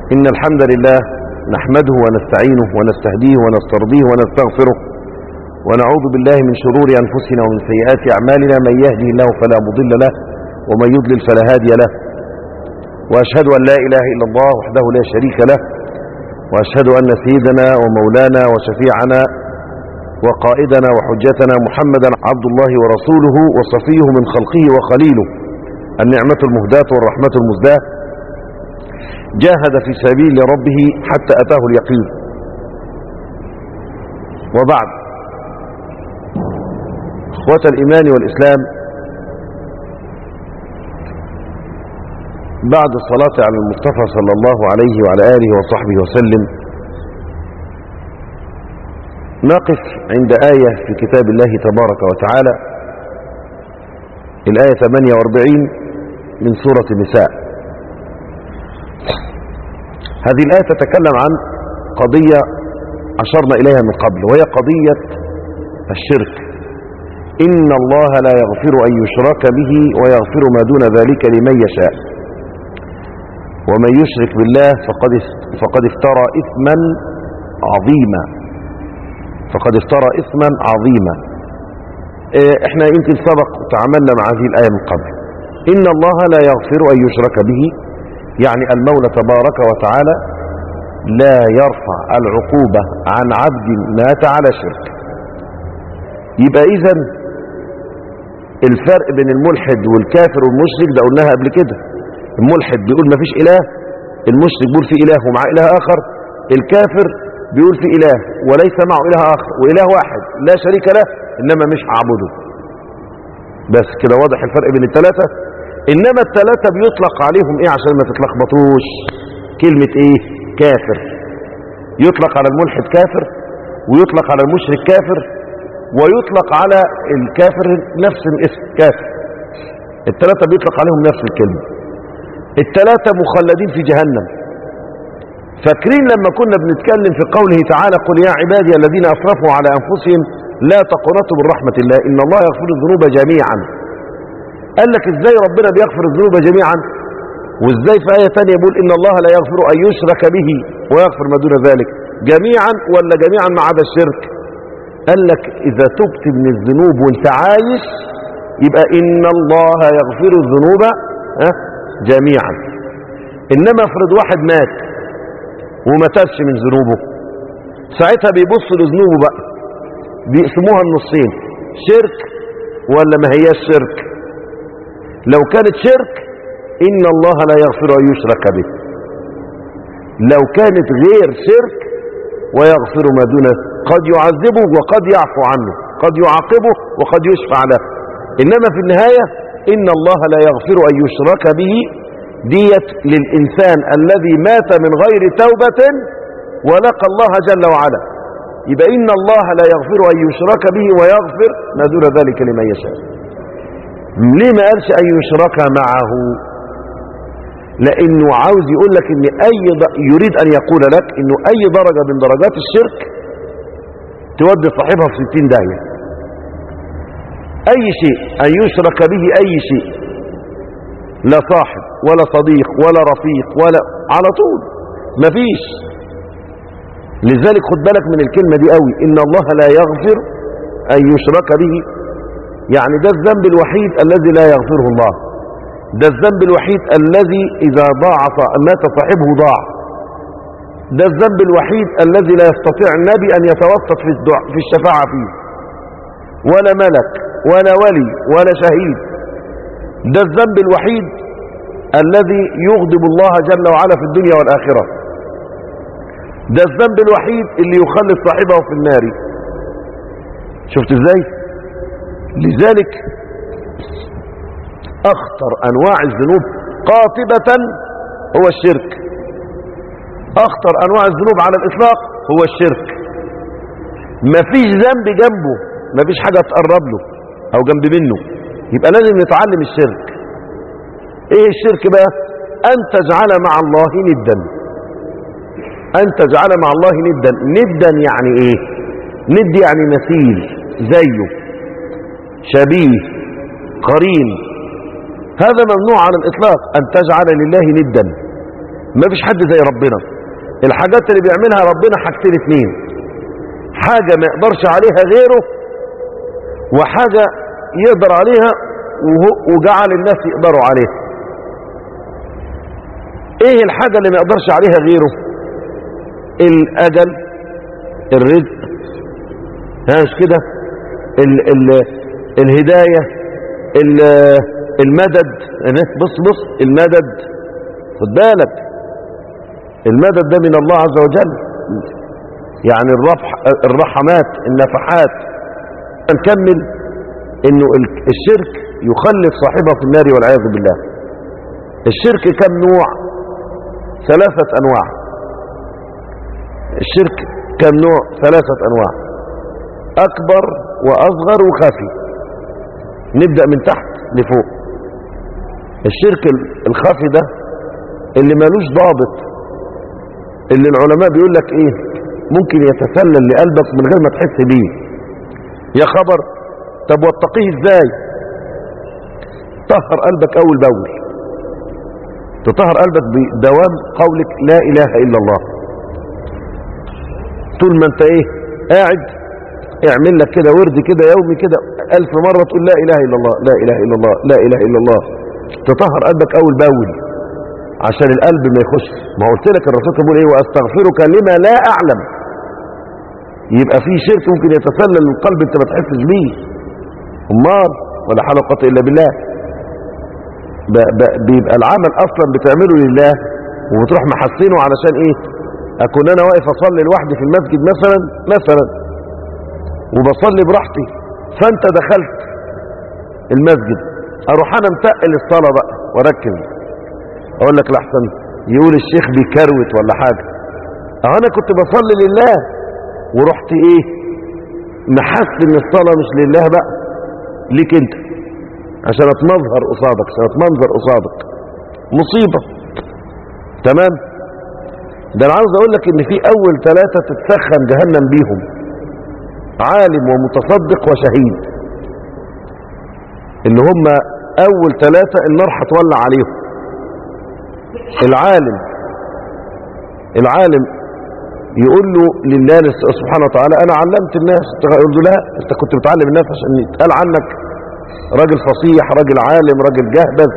إن الحمد لله نحمده ونستعينه ونستهديه ونسترضيه ونستغفره ونعوذ بالله من شرور أنفسنا ومن سيئات أعمالنا. من يهده الله فلا مضل له ومن يضلل فلا هادي له، وأشهد أن لا إله إلا الله وحده لا شريك له، وأشهد أن سيدنا ومولانا وشفيعنا وقائدنا وحجتنا محمدا عبد الله ورسوله وصفيه من خلقه وخليله، النعمة المهداة والرحمة المزداة، جاهد في سبيل ربه حتى أتاه اليقين. وبعد، اخوة الإيمان والإسلام، بعد الصلاة على المصطفى صلى الله عليه وعلى آله وصحبه وسلم، نقف عند آية في كتاب الله تبارك وتعالى، الآية 48 من سورة النساء. هذه الآية تتكلم عن قضية أشرنا إليها من قبل، وهي قضية الشرك. إن الله لا يغفر أن يشرك به ويغفر ما دون ذلك لمن يشاء، ومن يشرك بالله فقد افترى إثما عظيما. فقد افترى إثما عظيما. احنا يمكن سبق تعاملنا مع هذه الآية من قبل. إن الله لا يغفر أن يشرك به، يعني المولى تبارك وتعالى لا يرفع العقوبة عن عبد مات على شرك. يبقى إذن الفرق بين الملحد والكافر والمشرك ده قلناها قبل كده. الملحد بيقول ما فيش إله، المشرك بيقول في إله ومع إله آخر، الكافر بيقول في إله وليس معه إله آخر، وإله واحد لا شريك له إنما مش هعبده. بس كده واضح الفرق بين الثلاثة. إنما الثلاثة بيطلق عليهم إيه عشان ما تتلخبطوش؟ كلمة إيه؟ كافر. يطلق على الملحد كافر، ويطلق على المشرك كافر، ويطلق على الكافر نفس الاسم كافر. الثلاثة بيطلق عليهم نفس الكلمة. الثلاثة مخلدين في جهنم. فاكرين لما كنا بنتكلم في قوله تعالى: قل يا عبادي الذين أسرفوا على أنفسهم لا تقنطوا من رحمة الله إن الله يغفر الذنوب جميعا. قال لك ازاي ربنا بيغفر الذنوب جميعا، وازاي في آية تانية يقول إن الله لا يغفر أن يشرك به ويغفر ما دون ذلك جميعا، ولا جميعا ما عدا الشرك؟ قال لك إذا تبت من الذنوب وانت عايش يبقى إن الله يغفر الذنوب جميعا. إنما افرض واحد مات وما تابش من ذنوبه، ساعتها بيبصوا لذنوبه بقى، بيقسموها النصين: شرك ولا ما هياش شرك. لو كانت شرك إن الله لا يغفر أن يشرك به. لو كانت غير شرك ويغفر ما دونه، قد يعذبه وقد يعفو عنه، قد يعاقبه وقد يشفع له. إنما في النهاية إن الله لا يغفر أن يشرك به ديت للإنسان الذي مات من غير توبة ولقى الله جل وعلا. يبقى إن الله لا يغفر أن يشرك به ويغفر ما دون ذلك لمن يشاء. ليه ما قالش أن يشرك معه؟ لأنه عاوز يقول لك إن يريد أن يقول لك إنه أي درجة من درجات الشرك تودي صاحبها في 60 داهية. أي شيء أن يشرك به، أي شيء، لا صاحب ولا صديق ولا رفيق ولا على طول مفيش. لذلك خد بالك من الكلمة دي قوي: إن الله لا يغفر أن يشرك به. يعني ده الذنب الوحيد الذي لا يغفره الله. ده الذنب الوحيد الذي إذا مات صاحبه ضاع. ده الذنب الوحيد الذي لا يستطيع النبي أن يتوسط في الشفاعة فيه، ولا ملك ولا ولي ولا شهيد. ده الذنب الوحيد الذي يغضب الله جل وعلا في الدنيا والآخرة. ده الذنب الوحيد اللي يخلد صاحبه في النار. شفت ازاي؟ لذلك أخطر أنواع الذنوب قاطبة هو الشرك. أخطر أنواع الذنوب على الإطلاق هو الشرك. مفيش ذنب جنبه، مفيش حاجة تقرب له أو جنب منه. يبقى لازم نتعلم الشرك. إيه الشرك بقى؟ أن تجعل مع الله ندا. أن تجعل مع الله ندا. ندا يعني إيه؟ ند يعني مثيل، زيه، شبيه، قرين. هذا ممنوع على الإطلاق، أن تجعل لله ندا. ما فيش حد زي ربنا. الحاجات اللي بيعملها ربنا حاجتين اتنين، حاجة ما يقدرش عليها غيره، وحاجة يقدر عليها وجعل الناس يقدروا عليها. ايه الحاجة اللي ما يقدرش عليها غيره؟ الاجل، الرزق، مش كده؟ الهداية، المدد. بص المدد، خد بالك، المدد ده من الله عز وجل، يعني الرحمات، النفحات. نكمل انه الشرك يخلد صاحبه في النار والعياذ بالله. الشرك كم نوع؟ 3 انواع. الشرك كم نوع؟ 3 انواع، اكبر واصغر وخفي. نبدأ من تحت لفوق. الشرك الخفي ده اللي مالوش ضابط، اللي العلماء بيقول لك ايه، ممكن يتسلل لقلبك من غير ما تحس بيه. يا خبر، طب واتقيه ازاي؟ طهر قلبك اول باول. تطهر قلبك بدوام قولك لا اله الا الله. طول ما انت ايه قاعد، اعمل لك كده ورد كده يومي كده 1000 مرة تقول لا اله الا الله، لا اله الا الله، لا اله الا الله. تطهر قلبك اول باول عشان القلب ما يخش. ما قلت لك الرسول بيقول ايه؟ واستغفرك لما لا اعلم. يبقى في شرك ممكن يتسلل للقلب انت ما تحسش بيه. امال ولا حول ولا قوه الا بالله. بيبقى العمل اصلا بتعمله لله وبتروح محسنه علشان ايه؟ اكون انا واقف اصلي لوحدي في المسجد مثلا وبصلي براحتي، فانت دخلت المسجد، اروح انا متقل الصلاه بقى واركز، اقول لك لحسن يقول الشيخ بيكروت ولا حاجه. انا كنت بصلي لله ورحت ايه محسن الصلاه مش لله بقى، ليك انت، عشان اتمنظر قصادك، مصيبه. تمام. ده انا عاوز اقول لك ان في اول 3 تتسخن جهنم بيهم، عالم ومتصدق وشهيد، اللي هم اول 3 النار هتولع عليهم. العالم يقول له لله سبحانه وتعالى انا علمت الناس، يقول له لا، انت كنت بتعلم الناس عشان يتقال عنك راجل فصيح، راجل عالم، راجل جهبذ،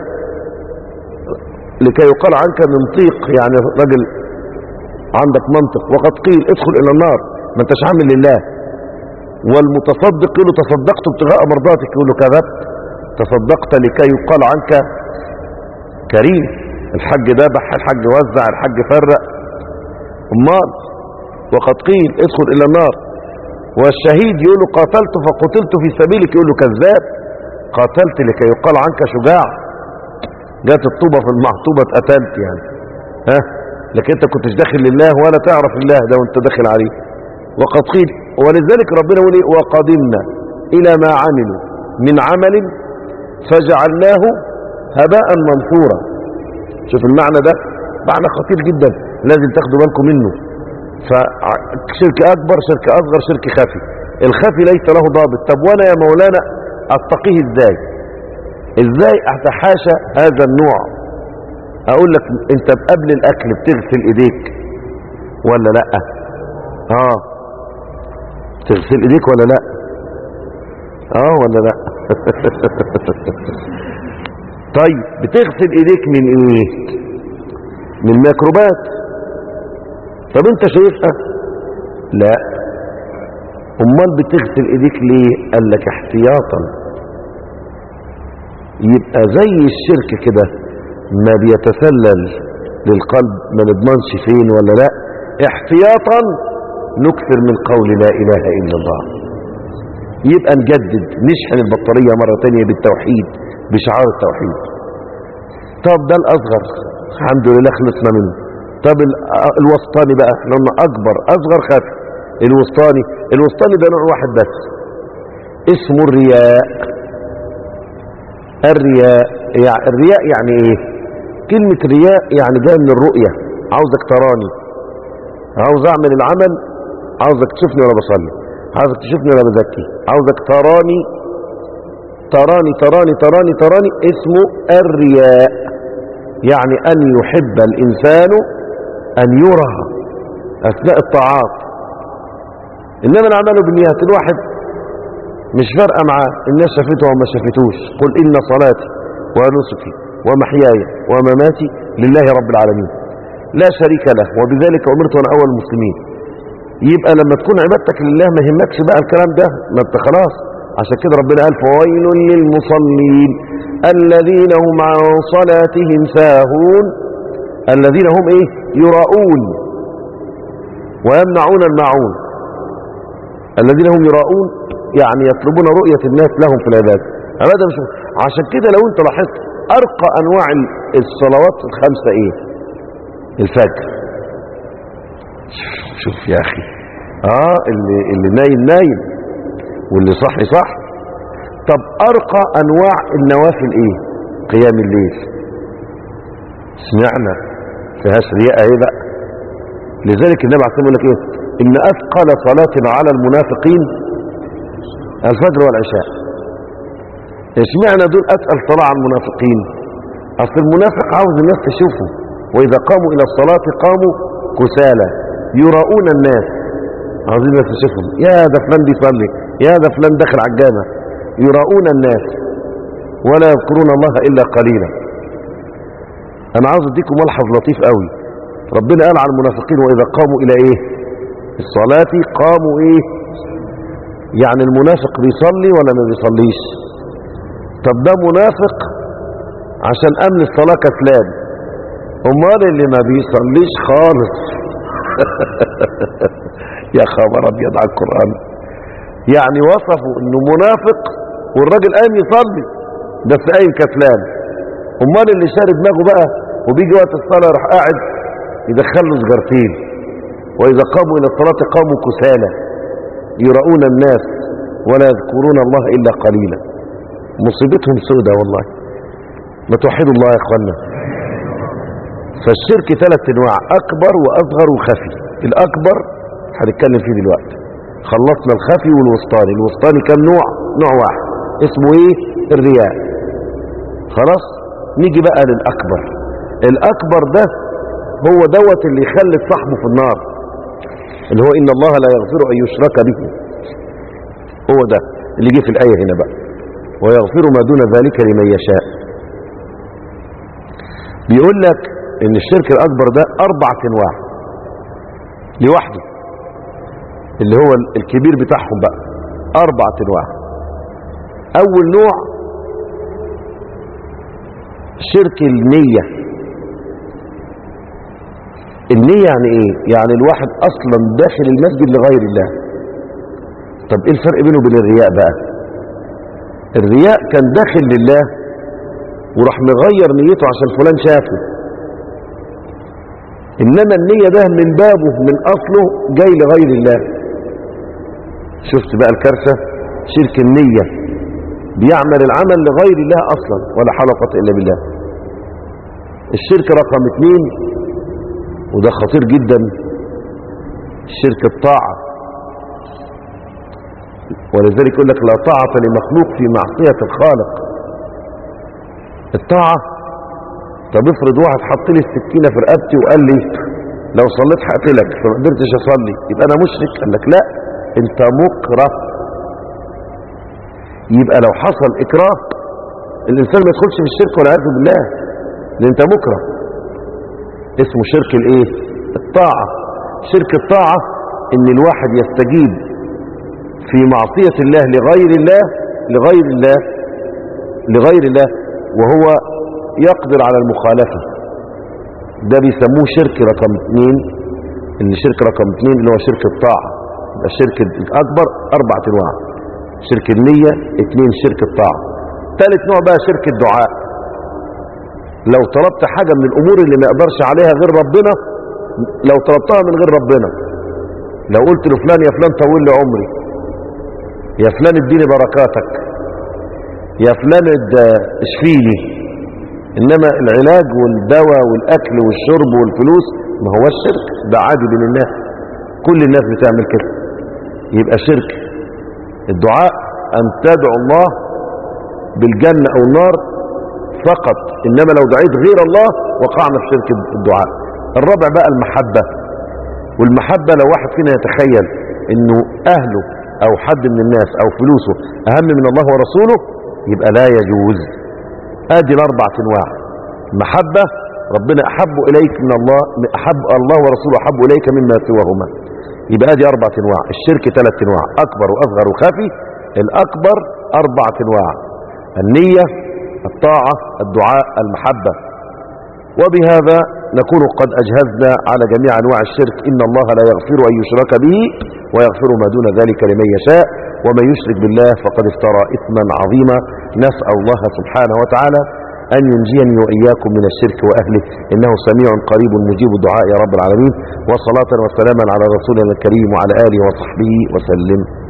لكي يقال عنك منطيق، يعني راجل عندك منطق. وقد قيل ادخل الى النار، ما انتش عامل لله. والمتصدق يقول له تصدقت ابتغاء مرضاتك، يقول له كذبت، تصدقت لكي يقال عنك كريم. الحج ذبح، الحج وزع، الحج فرق. امال وقد قيل ادخل الى النار. والشهيد يقول له قاتلت فقتلت في سبيلك، يقول له كذاب، قاتلت لكي يقال عنك شجاع. جات الطوبة في المعطوبة اتقتلت يعني، لكن انت كنتش داخل لله ولا تعرف الله ده وانت داخل عليه. وقد قيل، ولذلك ربنا يقول ايه؟ وقدمنا الى ما عملوا من عمل فجعلناه هباء منثورا. شوف المعنى ده، معنى خطير جدا لازم تاخدوا بالكم منه. فشرك اكبر، شرك اصغر، شرك خفي. الخفي ليس له ضابط. طب وانا يا مولانا اتقيه ازاي اتحاشى هذا النوع؟ اقول لك، انت قبل الاكل بتغسل ايديك ولا لا؟ تغسل ايديك ولا لا؟ ولا لا؟ طيب بتغسل ايديك من ايه؟ من الميكروبات. طب انت شايفها؟ لا. امال بتغسل ايديك ليه؟ قال لك احتياطا. يبقى زي الشرك كده ما بيتسلل للقلب، ما نضمنش فين ولا لا، احتياطا نكثر من قول لا اله الا الله. يبقى نجدد، نشحن البطارية مرة تانية بالتوحيد، بشعار التوحيد. طب ده الاصغر، الحمد لله خلصنا منه. طب الوسطاني بقى، احنا قلنا اكبر، اصغر، خفي. الوسطاني ده نوع واحد بس، اسمه الرياء. الرياء يعني ايه؟ كلمة رياء يعني جاي من الرؤية، عاوزك تراني، عاوز اعمل العمل، عاوزك تشوفني وانا بصلي، عاوزك تشوفني وانا بزكي، عاوزك تراني تراني تراني تراني تراني، اسمه الرياء. يعني أن يحب الإنسان أن يرى أثناء الطاعات. إنما الأعمال بالنيات، الواحد مش فارقة معاه الناس شافته وما شافتوش. قل إن صلاتي ونسكي ومحياي ومماتي لله رب العالمين لا شريك له وبذلك أمرت وأنا أول المسلمين. يبقى لما تكون عبادتك لله ما يهمكش بقى الكلام ده، ما انت خلاص. عشان كده ربنا قال فويل للمصلين الذين هم عن صلاتهم ساهون، الذين هم ايه؟ يراؤون ويمنعون الماعون. الذين هم يراؤون يعني يطلبون رؤية الناس لهم في العبادة. عبادة مش. عشان كده لو انت لاحظت ارقى انواع الصلوات الخمسة ايه؟ الفجر. شوف يا اخي، اللي نايم نايم واللي صحي صح. طب ارقى انواع النوافل ايه؟ قيام الليل. سمعنا فيهاش رياء ايه بقى. لذلك النبي عليه الصلاه والسلام يقول لك ايه؟ ان اثقل صلاه على المنافقين الفجر والعشاء. اشمعنى دول اتقل صلاه على المنافقين؟ اصل المنافق عاوز الناس تشوفه، واذا قاموا الى الصلاه قاموا كسالى يراؤون الناس، عاوزين الناس تشوفهم. يا ده فلان بيصلي، يا ده فلان داخل على الجامع. يراؤون الناس ولا يذكرون الله الا قليلا. انا عاوز اديكم ملحظ لطيف قوي. ربنا قال على المنافقين واذا قاموا الى ايه؟ الصلاه قاموا ايه؟ يعني المنافق بيصلي ولا ما بيصليش؟ طب ده منافق عشان امن الصلاه كسلان، امال اللي ما بيصليش خالص يا خبر ابيض على القران. يعني وصفوا انه منافق والراجل قايم يصلي بس قايم كسلان. امال اللي شارب دماغه بقى وبيجي وقت الصلاه يروح قاعد يدخل له سجارتين. واذا قاموا الى الصلاه قاموا كسالى يراؤون الناس ولا يذكرون الله الا قليلا. مصيبتهم سودة والله. ما توحدوا الله يا اخوانا. فالشرك ثلاث انواع: اكبر واصغر وخفي. الاكبر هنتكلم فيه دلوقتي. خلصنا الخفي والوسطاني. الوسطاني كان نوع واحد اسمه ايه؟ الرياء. خلاص نيجي بقى للاكبر. الاكبر ده هو دوت اللي يخلد صاحبه في النار، اللي هو ان الله لا يغفر ان يشرك به. هو ده اللي جه في الايه هنا بقى، ويغفر ما دون ذلك لمن يشاء. بيقول لك ان الشرك الاكبر ده 4 انواع لوحده، اللي هو الكبير بتاعهم بقى 4 انواع. اول نوع شرك النية. النية يعني ايه؟ يعني الواحد اصلا داخل المسجد لغير الله. طب ايه الفرق بينه وبين الرياء بقى؟ الرياء كان داخل لله وراح مغير نيته عشان فلان شافه. انما النية ده من بابه من اصله جاي لغير الله. شفت بقى الكارثة؟ شرك النية بيعمل العمل لغير الله اصلا ولا حول ولا قوة الا بالله. الشرك رقم 2 وده خطير جدا، شرك الطاعة. ولذلك يقول لك لا طاعة لمخلوق في معصية الخالق. الطاعة، طب افرض واحد حط لي السكينة في رقبتي وقال لي لو صليت هقتلك فما قدرتش اصلي، يبقى انا مشرك؟ قال لك لا، انت مكره. يبقى لو حصل اكراه الانسان ما يدخلش في الشرك والعياذ بالله، لان انت مكره. اسمه شرك الايه؟ الطاعة. شرك الطاعة ان الواحد يستجيب في معصية الله لغير الله لغير الله وهو يقدر على المخالفة. ده بيسموه شرك رقم 2. اللي شرك رقم 2 اللي هو شرك الطاعة. الشرك الأكبر 4 انواع: شرك النية، 2 شرك الطاعة. ثالث نوع بقى شرك الدعاء. لو طلبت حاجة من الأمور اللي ما يقدرش عليها غير ربنا، لو طلبتها من غير ربنا، لو قلت لفلان يا فلان طول لي عمري، يا فلان اديني بركاتك، يا فلان اشفيني، انما العلاج والدواء والاكل والشرب والفلوس ما هو الشرك ده عادي بين الناس، كل الناس بتعمل كده. يبقى شرك الدعاء ان تدعو الله بالجنة او النار فقط، إنما لو دعيت غير الله وقعنا في شرك الدعاء. الرابع بقى المحبة. والمحبة لو واحد فينا يتخيل انه اهله او حد من الناس او فلوسه اهم من الله ورسوله يبقى لا يجوز. ادي الاربع انواع. محبة، ربنا احب اليك من الله، احب الله ورسوله احب اليك مما سواهما. يبقى ادي اربع انواع. الشرك ثلاث انواع، اكبر واصغر وخفي. الاكبر اربع انواع: النية، الطاعة، الدعاء، المحبة. وبهذا نكون قد أجهزنا على جميع أنواع الشرك. إن الله لا يغفر أن يشرك به ويغفر ما دون ذلك لمن يشاء، ومن يشرك بالله فقد افترى إثما عظيما. نسأل الله سبحانه وتعالى أن ينجيني وإياكم من الشرك وأهله، إنه سميع قريب مجيب الدعاء يا رب العالمين. وصلاة وسلاما على رسولنا الكريم وعلى آله وصحبه وسلم.